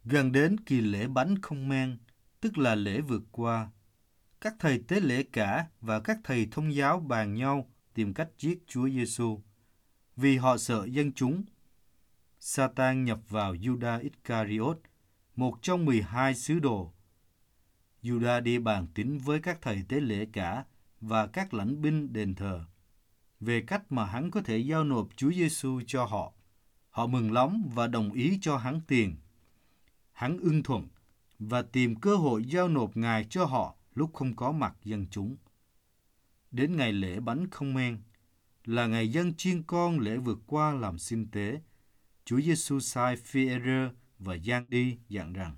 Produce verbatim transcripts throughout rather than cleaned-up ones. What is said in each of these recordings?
Gần đến kỳ lễ bánh không men, tức là lễ vượt qua, các thầy tế lễ cả và các thầy thông giáo bàn nhau tìm cách giết Chúa Giêsu. Vì họ sợ dân chúng, Sa-tan nhập vào Giu-đa Iscariot, một trong mười hai sứ đồ. Giu-đa đi bàn tính với các thầy tế lễ cả và các lãnh binh đền thờ về cách mà hắn có thể giao nộp Chúa Giêsu cho họ. Họ mừng lắm và đồng ý cho hắn tiền. Hắn ưng thuận và tìm cơ hội giao nộp Ngài cho họ lúc không có mặt dân chúng. Đến ngày lễ bánh không men, là ngày dân chiên con lễ vượt qua làm sinh tế, Chúa Giêsu sai Phi-e-rơ và Giăng đi dặn rằng: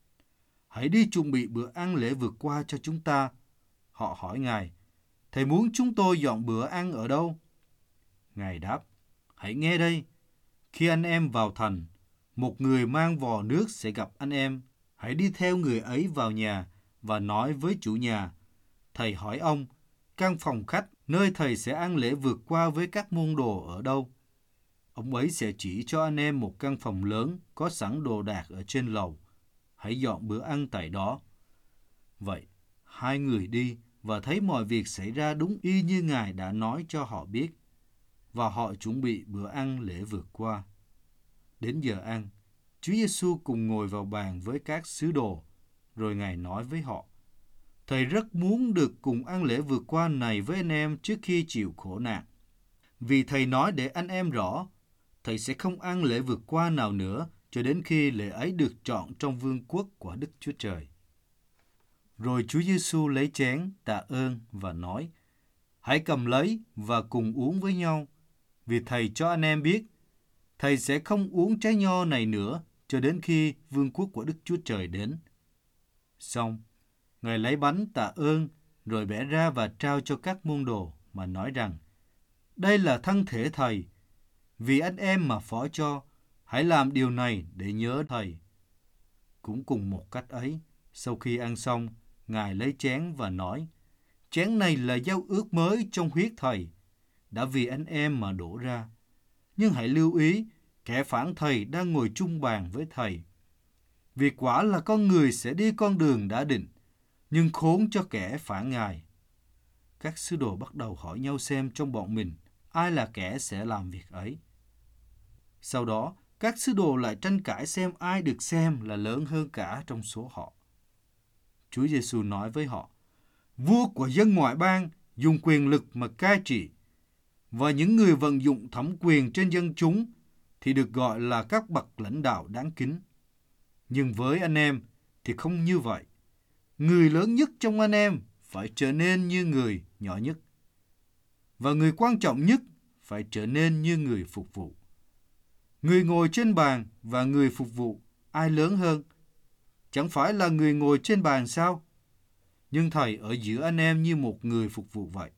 Hãy đi chuẩn bị bữa ăn lễ vượt qua cho chúng ta. Họ hỏi Ngài: Thầy muốn chúng tôi dọn bữa ăn ở đâu? Ngài đáp: Hãy nghe đây. Khi anh em vào thành, một người mang vò nước sẽ gặp anh em. Hãy đi theo người ấy vào nhà và nói với chủ nhà: Thầy hỏi ông, căn phòng khách nơi thầy sẽ ăn lễ vượt qua với các môn đồ ở đâu? Ông ấy sẽ chỉ cho anh em một căn phòng lớn có sẵn đồ đạc ở trên lầu. Hãy dọn bữa ăn tại đó. Vậy, hai người đi và thấy mọi việc xảy ra đúng y như Ngài đã nói cho họ biết. Và họ chuẩn bị bữa ăn lễ vượt qua. Đến giờ ăn, Chúa Giêsu cùng ngồi vào bàn với các sứ đồ, rồi Ngài nói với họ: Thầy rất muốn được cùng ăn lễ vượt qua này với anh em trước khi chịu khổ nạn. Vì Thầy nói để anh em rõ, Thầy sẽ không ăn lễ vượt qua nào nữa cho đến khi lễ ấy được chọn trong vương quốc của Đức Chúa Trời. Rồi Chúa Giêsu lấy chén, tạ ơn và nói: Hãy cầm lấy và cùng uống với nhau, vì Thầy cho anh em biết, Thầy sẽ không uống trái nho này nữa cho đến khi vương quốc của Đức Chúa Trời đến. Xong, Ngài lấy bánh tạ ơn, rồi bẻ ra và trao cho các môn đồ mà nói rằng: Đây là thân thể Thầy, vì anh em mà phó cho, hãy làm điều này để nhớ Thầy. Cũng cùng một cách ấy, sau khi ăn xong, Ngài lấy chén và nói: Chén này là giao ước mới trong huyết Thầy, đã vì anh em mà đổ ra. Nhưng hãy lưu ý, kẻ phản Thầy đang ngồi chung bàn với Thầy. Vì quả là con người sẽ đi con đường đã định, nhưng khốn cho kẻ phản Ngài. Các sứ đồ bắt đầu hỏi nhau xem trong bọn mình ai là kẻ sẽ làm việc ấy. Sau đó, các sứ đồ lại tranh cãi xem ai được xem là lớn hơn cả trong số họ. Chúa Giêsu nói với họ: Vua của dân ngoại bang dùng quyền lực mà cai trị, và những người vận dụng thẩm quyền trên dân chúng thì được gọi là các bậc lãnh đạo đáng kính. Nhưng với anh em thì không như vậy. Người lớn nhất trong anh em phải trở nên như người nhỏ nhất, và người quan trọng nhất phải trở nên như người phục vụ. Người ngồi trên bàn và người phục vụ, ai lớn hơn? Chẳng phải là người ngồi trên bàn sao? Nhưng Thầy ở giữa anh em như một người phục vụ vậy.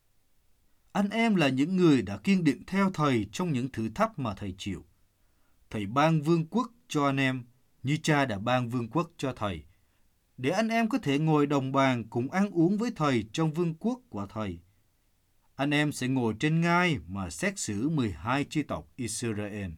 Anh em là những người đã kiên định theo Thầy trong những thử thách mà Thầy chịu. Thầy ban vương quốc cho anh em như Cha đã ban vương quốc cho Thầy, để anh em có thể ngồi đồng bàn cùng ăn uống với Thầy trong vương quốc của Thầy. Anh em sẽ ngồi trên ngai mà xét xử mười hai chi tộc Israel.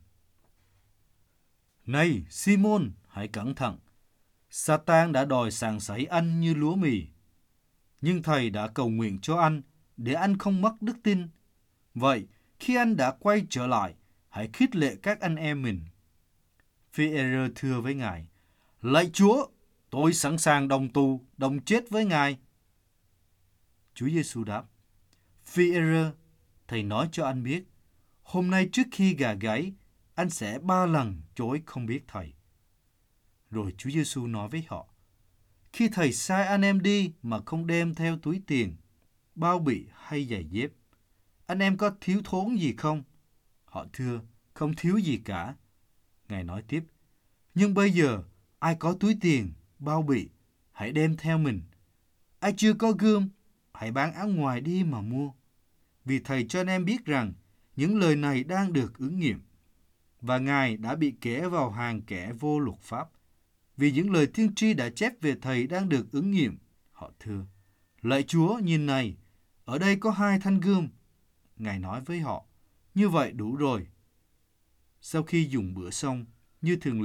Này Simon, hãy cẩn thận. Sa-tan đã đòi sàng sấy anh như lúa mì. Nhưng Thầy đã cầu nguyện cho anh để anh không mất đức tin. Vậy, khi anh đã quay trở lại, hãy khích lệ các anh em mình. Phi-e-rơ thưa với Ngài: Lạy Chúa, tôi sẵn sàng đồng tù, đồng chết với Ngài. Chúa Giêsu đáp: Phi-e-rơ, Thầy nói cho anh biết, hôm nay trước khi gà gáy, anh sẽ ba lần chối không biết Thầy. Rồi Chúa Giêsu nói với họ: Khi Thầy sai anh em đi mà không đem theo túi tiền, bao bì hay giày dép, anh em có thiếu thốn gì không? Họ thưa: Không thiếu gì cả. Ngài nói tiếp: Nhưng bây giờ, ai có túi tiền, bao bì, hãy đem theo mình. Ai chưa có gươm, hãy bán áo ngoài đi mà mua. Vì Thầy cho anh em biết rằng, những lời này đang được ứng nghiệm. Và Ngài đã bị kẻ vào hàng kẻ vô luật pháp. Vì những lời tiên tri đã chép về Thầy đang được ứng nghiệm. Họ thưa: Lạy Chúa, nhìn này, ở đây có hai thanh gươm. Ngài nói với họ: Như vậy đủ rồi. Sau khi dùng bữa xong, như thường lệ,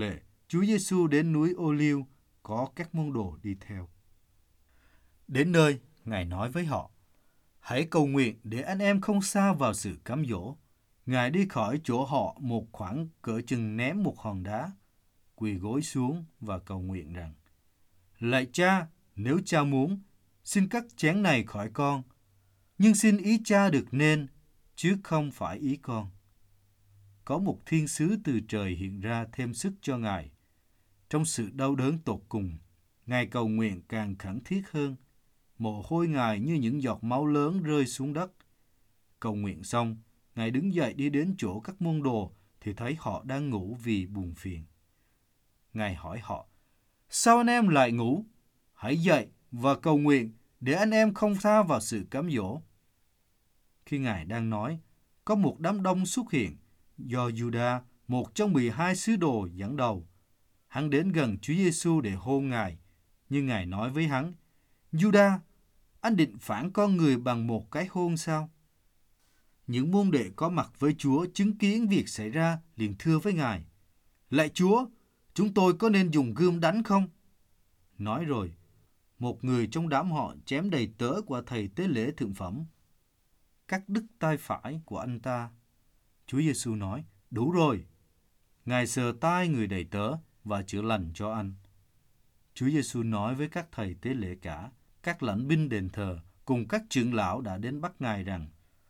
Chúa Giêsu đến núi Ô-liu có các môn đồ đi theo. Đến nơi, Ngài nói với họ, hãy cầu nguyện để anh em không sa vào sự cám dỗ. Ngài đi khỏi chỗ họ một khoảng cỡ chừng ném một hòn đá, quỳ gối xuống và cầu nguyện rằng, lạy Cha, nếu Cha muốn, xin cắt chén này khỏi con, nhưng xin ý Cha được nên, chứ không phải ý con. Có một thiên sứ từ trời hiện ra thêm sức cho Ngài. Trong sự đau đớn tột cùng, Ngài cầu nguyện càng khẩn thiết hơn. Mồ hôi Ngài như những giọt máu lớn rơi xuống đất. Cầu nguyện xong, Ngài đứng dậy đi đến chỗ các môn đồ thì thấy họ đang ngủ vì buồn phiền. Ngài hỏi họ, sao anh em lại ngủ? Hãy dậy và cầu nguyện để anh em không sa vào sự cám dỗ. Khi Ngài đang nói, có một đám đông xuất hiện do Giuđa, một trong mười hai sứ đồ dẫn đầu. Hắn đến gần Chúa Giêsu để hôn Ngài, nhưng Ngài nói với hắn, Giuđa, anh định phản con người bằng một cái hôn sao? Những môn đệ có mặt với Chúa chứng kiến việc xảy ra liền thưa với Ngài, lạy Chúa, chúng tôi có nên dùng gươm đánh không? Nói rồi, một người trong đám họ chém đầy tớ của thầy tế lễ thượng phẩm, cắt đứt tay phải của anh ta. Chúa Giêsu nói, đủ rồi. Ngài sờ tay người đầy tớ và chữa lành cho anh. Chúa Giêsu nói với các thầy tế lễ cả, các lãnh binh đền thờ cùng các trưởng lão đã đến bắt Ngài rằng,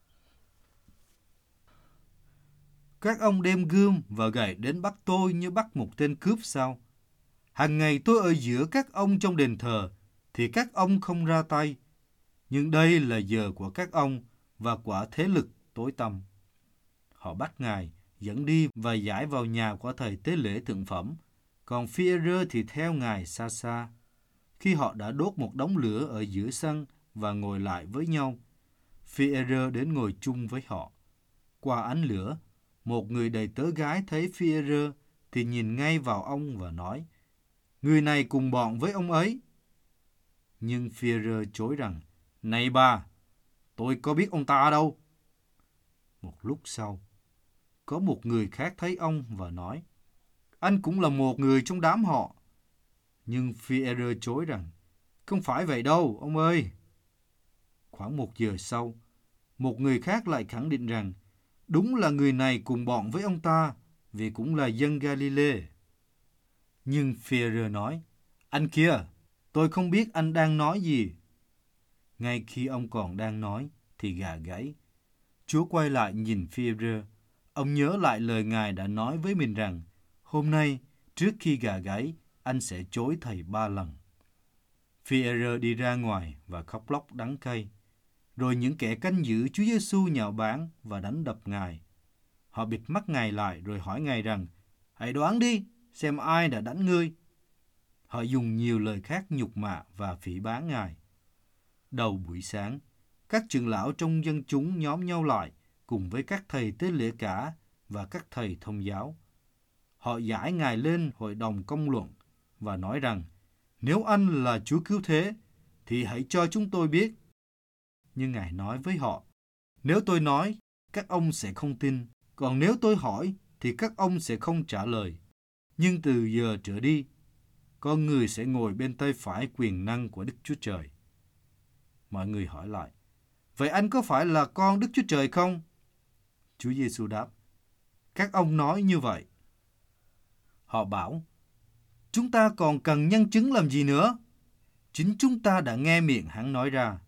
các ông đem gươm và gậy đến bắt tôi như bắt một tên cướp sao? Hàng ngày tôi ở giữa các ông trong đền thờ, thì các ông không ra tay. Nhưng đây là giờ của các ông và quả thế lực tối tăm. Họ bắt Ngài, dẫn đi và giải vào nhà của thầy tế lễ thượng phẩm, còn Phi-e-rơ thì theo Ngài xa xa. Khi họ đã đốt một đống lửa ở giữa sân và ngồi lại với nhau, Phi-e-rơ đến ngồi chung với họ. Qua ánh lửa, một người đầy tớ gái thấy Phi-e-rơ thì nhìn ngay vào ông và nói, người này cùng bọn với ông ấy. Nhưng Phi-e-rơ chối rằng, này bà, tôi có biết ông ta đâu. Một lúc sau, có một người khác thấy ông và nói, anh cũng là một người trong đám họ. Nhưng Phi-e-rơ chối rằng, không phải vậy đâu, ông ơi. Khoảng một giờ sau, một người khác lại khẳng định rằng, đúng là người này cùng bọn với ông ta, vì cũng là dân Galilee. Nhưng Phi-e-rơ nói, anh kia, tôi không biết anh đang nói gì. Ngay khi ông còn đang nói, thì gà gáy. Chúa quay lại nhìn Phi-e-rơ. Ông nhớ lại lời Ngài đã nói với mình rằng, hôm nay, trước khi gà gáy, anh sẽ chối thầy ba lần. Phi-e-rơ đi ra ngoài và khóc lóc đắng cay. Rồi những kẻ canh giữ Chúa Giêsu nhạo báng và đánh đập Ngài. Họ bịt mắt Ngài lại rồi hỏi Ngài rằng, hãy đoán đi, xem ai đã đánh ngươi. Họ dùng nhiều lời khác nhục mạ và phỉ báng Ngài. Đầu buổi sáng, các trưởng lão trong dân chúng nhóm nhau lại cùng với các thầy tế lễ cả và các thầy thông giáo. Họ giải Ngài lên hội đồng công luận và nói rằng, nếu anh là Chúa cứu thế, thì hãy cho chúng tôi biết. Nhưng Ngài nói với họ, nếu tôi nói, các ông sẽ không tin, còn nếu tôi hỏi, thì các ông sẽ không trả lời. Nhưng từ giờ trở đi, con người sẽ ngồi bên tay phải quyền năng của Đức Chúa Trời. Mọi người hỏi lại, vậy anh có phải là con Đức Chúa Trời không? Chúa Giêsu đáp, các ông nói như vậy. Họ bảo, chúng ta còn cần nhân chứng làm gì nữa? Chính chúng ta đã nghe miệng hắn nói ra.